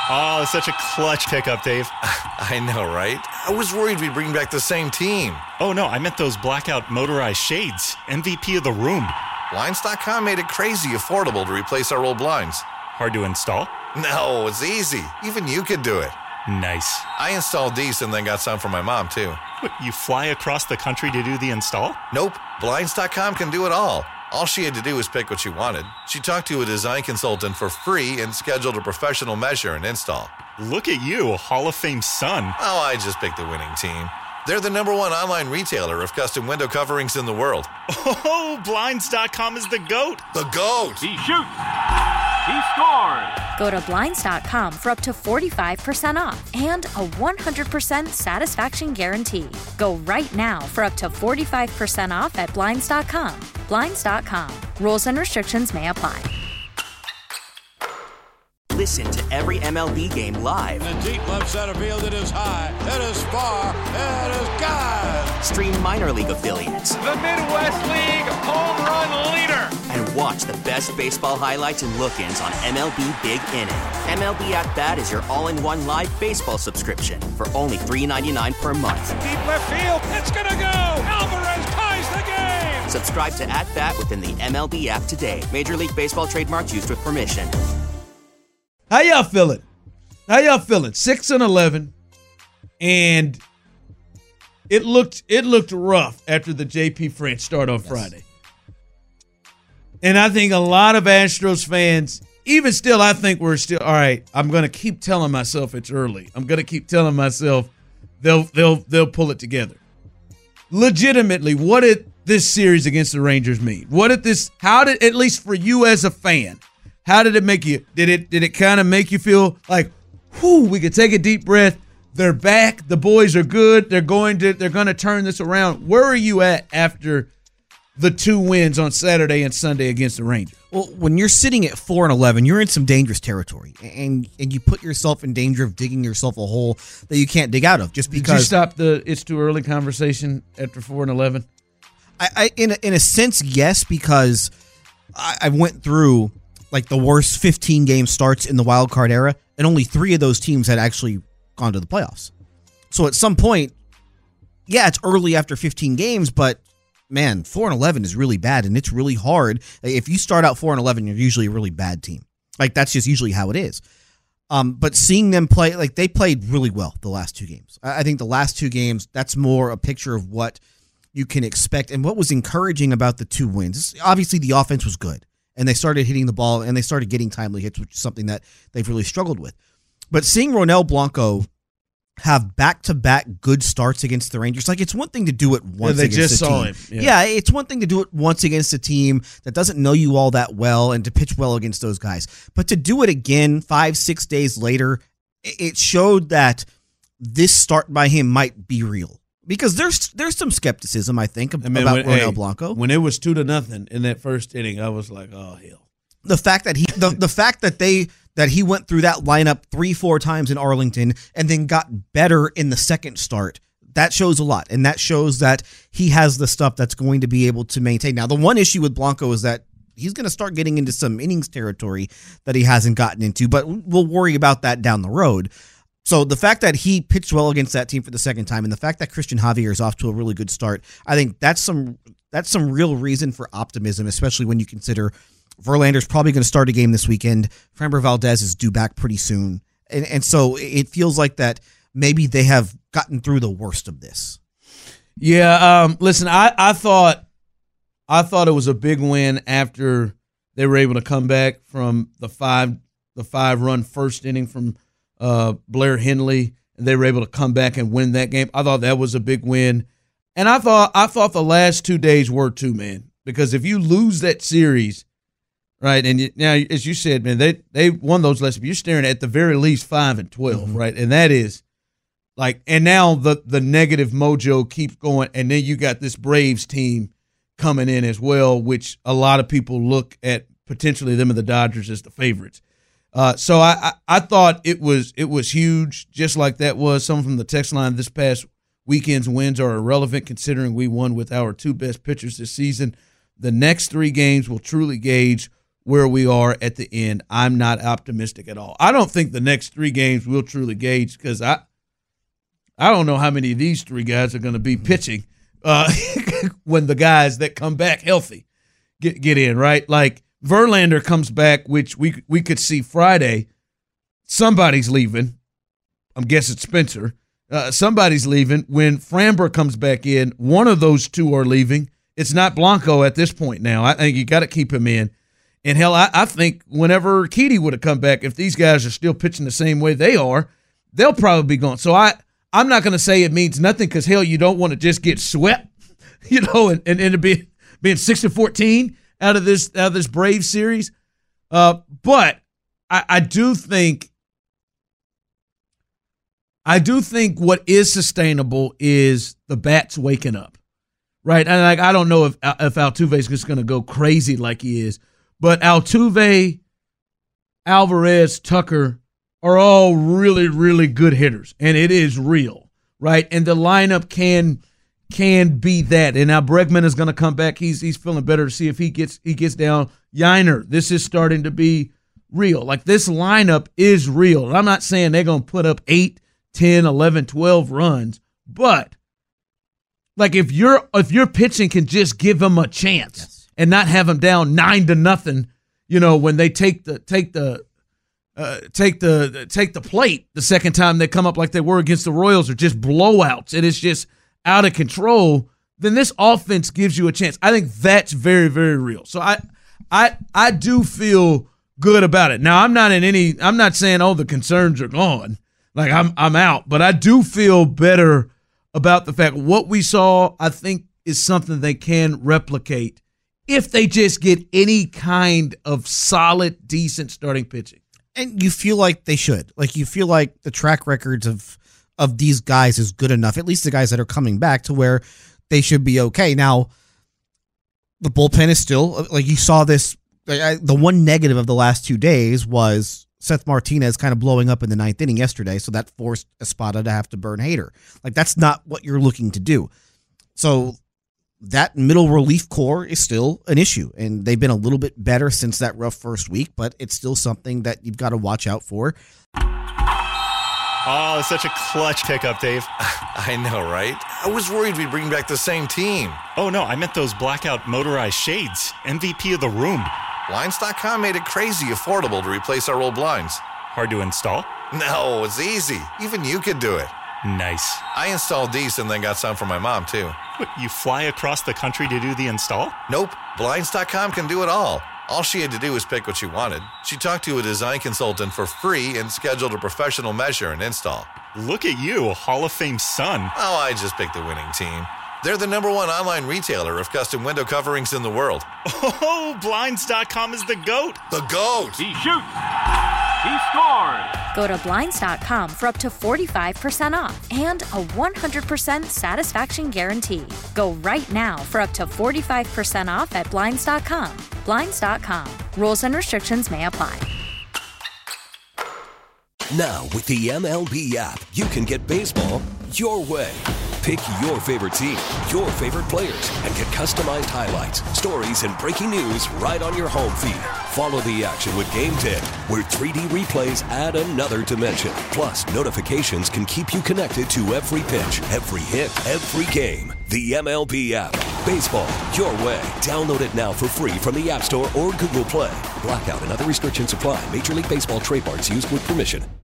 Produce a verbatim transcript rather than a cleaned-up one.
Oh, such a clutch pickup, Dave. I know, right? I was worried we'd bring back the same team. Oh, no, I meant those blackout motorized shades. M V P of the room. Blinds dot com made it crazy affordable to replace our old blinds. Hard to install? No, it's easy. Even you could do it. Nice. I installed these and then got some for my mom, too. What, you fly across the country to do the install? Nope. Blinds dot com can do it all. All she had to do was pick what she wanted. She talked to a design consultant for free and scheduled a professional measure and install. Look at you, Hall of Fame son. Oh, I just picked the winning team. They're the number one online retailer of custom window coverings in the world. Oh, Blinds dot com is the GOAT. The GOAT! He shoots. He scores. Go to Blinds dot com for up to forty-five percent off and a one hundred percent satisfaction guarantee. Go right now for up to forty-five percent off at Blinds dot com. Blinds dot com. Rules and restrictions may apply. Listen to every M L B game live. In the deep left center field, it is high, it is far, it is gone. Stream minor league affiliates. The Midwest League home run leader. And watch the best baseball highlights and look-ins on M L B Big Inning. M L B At Bat is your all-in-one live baseball subscription for only three dollars and ninety-nine cents per month. Deep left field, it's gonna go. Alvarez ties the game. Subscribe to At Bat within the M L B app today. Major League Baseball trademarks used with permission. How y'all feeling? How y'all feeling? Six and eleven, and it looked it looked rough after the J P French start on yes. Friday. And I think a lot of Astros fans, even still, I think we're still all right. I'm going to keep telling myself it's early. I'm going to keep telling myself they'll they'll they'll pull it together. Legitimately, what did this series against the Rangers mean? What did this? How did, at least for you as a fan? How did it make you? Did it did it kind of make you feel like, whew, we could take a deep breath? They're back. The boys are good. They're going to they're going to turn this around. Where are you at after the two wins on Saturday and Sunday against the Rangers? Well, when you're sitting at four and eleven, you're in some dangerous territory, and and you put yourself in danger of digging yourself a hole that you can't dig out of. Just because. Did you stop the "it's too early" conversation after four and eleven? I, I in a, in a sense, yes, because I, I went through like the worst fifteen game starts in the wild card era, and only three of those teams had actually gone to the playoffs. So at some point, yeah, it's early after fifteen games, but man, four and eleven is really bad, and it's really hard. If you start out four and eleven, you're usually a really bad team. Like that's just usually how it is. Um, but seeing them play, like they played really well the last two games. I think the last two games, that's more a picture of what you can expect, and what was encouraging about the two wins. Obviously, the offense was good. And they started hitting the ball, and they started getting timely hits, which is something that they've really struggled with. But seeing Ronel Blanco have back-to-back good starts against the Rangers, like it's one thing to do it once yeah, they against just a saw team. Him. Yeah. yeah, it's one thing to do it once against a team that doesn't know you all that well and to pitch well against those guys. But to do it again five, six days later, it showed that this start by him might be real. Because there's there's some skepticism, I think, I mean, about when, Ronel hey, Blanco. When it was two to nothing in that first inning, I was like, oh hell. The fact that he the, the fact that they that he went through that lineup three, four times in Arlington and then got better in the second start, that shows a lot. And that shows that he has the stuff that's going to be able to maintain. Now, the one issue with Blanco is that he's going to start getting into some innings territory that he hasn't gotten into, but we'll worry about that down the road. So the fact that he pitched well against that team for the second time and the fact that Christian Javier is off to a really good start, I think that's some that's some real reason for optimism, especially when you consider Verlander's probably going to start a game this weekend. Framber Valdez is due back pretty soon. And, and so it feels like that maybe they have gotten through the worst of this. Yeah, um, listen, I, I thought I thought it was a big win after they were able to come back from the five the five run first inning from uh, Blair Henley, and they were able to come back and win that game. I thought that was a big win. And I thought I thought the last two days were too, man. Because if you lose that series, right, and you, now as you said, man, they they won those last. You're staring at the very least five and twelve, mm-hmm. right, and that is like, and now the the negative mojo keeps going, and then you got this Braves team coming in as well, which a lot of people look at potentially them and the Dodgers as the favorites. Uh, so I, I I thought it was it was huge, just like that was. Someone from the text line, this past weekend's wins are irrelevant considering we won with our two best pitchers this season. The next three games will truly gauge where we are at the end, I'm not optimistic at all. I don't think the next three games will truly gauge because I I don't know how many of these three guys are going to be pitching uh, when the guys that come back healthy get get in, right? Like Verlander comes back, which we we could see Friday. Somebody's leaving. I'm guessing Spencer. Uh, somebody's leaving. When Framber comes back in, one of those two are leaving. It's not Blanco at this point now. I think you got to keep him in. And, hell, I, I think whenever Keedy would have come back, if these guys are still pitching the same way they are, they'll probably be gone. So I, I'm not going to say it means nothing because, hell, you don't want to just get swept, you know, and, and, and be, being six and fourteen out of this out of this Braves series. Uh, but I, I do think I do think what is sustainable is the bats waking up, right? And like I don't know if if Altuve is just going to go crazy like he is, but Altuve, Alvarez, Tucker are all really, really good hitters, and it is real, right? And the lineup can can be that. And now Bregman is going to come back. He's he's feeling better to see if he gets he gets down. Yiner, this is starting to be real. Like this lineup is real. And I'm not saying they're going to put up eight, ten, eleven, twelve runs, but like if you're if your pitching can just give them a chance yes. and not have them down nine to nothing, you know, when they take the take the uh, take the take the plate the second time they come up like they were against the Royals, or just blowouts and it's just out of control, then this offense gives you a chance. I think that's very, very real. So I I I do feel good about it. Now I'm not in any I'm not saying oh the concerns are gone. Like I'm I'm out, but I do feel better about the fact what we saw, I think, is something they can replicate if they just get any kind of solid, decent starting pitching. And you feel like they should. Like you feel like the track records of of these guys is good enough, at least the guys that are coming back, to where they should be okay. Now, the bullpen is still, like you saw this, the one negative of the last two days was Seth Martinez kind of blowing up in the ninth inning yesterday, so that forced Espada to have to burn Hader. Like, that's not what you're looking to do. So that middle relief core is still an issue, and they've been a little bit better since that rough first week, but it's still something that you've got to watch out for. Oh, such a clutch pickup, Dave. I know, right? I was worried we'd bring back the same team. Oh, no, I meant those blackout motorized shades. M V P of the room. Blinds dot com made it crazy affordable to replace our old blinds. Hard to install? No, it's easy. Even you could do it. Nice. I installed these and then got some for my mom, too. What, you fly across the country to do the install? Nope. Blinds dot com can do it all. All she had to do was pick what she wanted. She talked to a design consultant for free and scheduled a professional measure and install. Look at you, Hall of Fame son. Oh, I just picked the winning team. They're the number one online retailer of custom window coverings in the world. Oh, Blinds dot com is the GOAT. The GOAT. He shoots. He scores. Go to Blinds dot com for up to forty-five percent off and a one hundred percent satisfaction guarantee. Go right now for up to forty-five percent off at Blinds dot com. Blinds dot com. Rules and restrictions may apply. Now, with the M L B app, you can get baseball your way. Pick your favorite team, your favorite players, and get customized highlights, stories, and breaking news right on your home feed. Follow the action with Game ten, where three D replays add another dimension. Plus, notifications can keep you connected to every pitch, every hit, every game. The M L B app. Baseball your way. Download it now for free from the App Store or Google Play. Blackout and other restrictions apply. Major League Baseball trademarks used with permission.